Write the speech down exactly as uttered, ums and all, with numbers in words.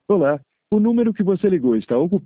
Olá, o número que você ligou está ocupado.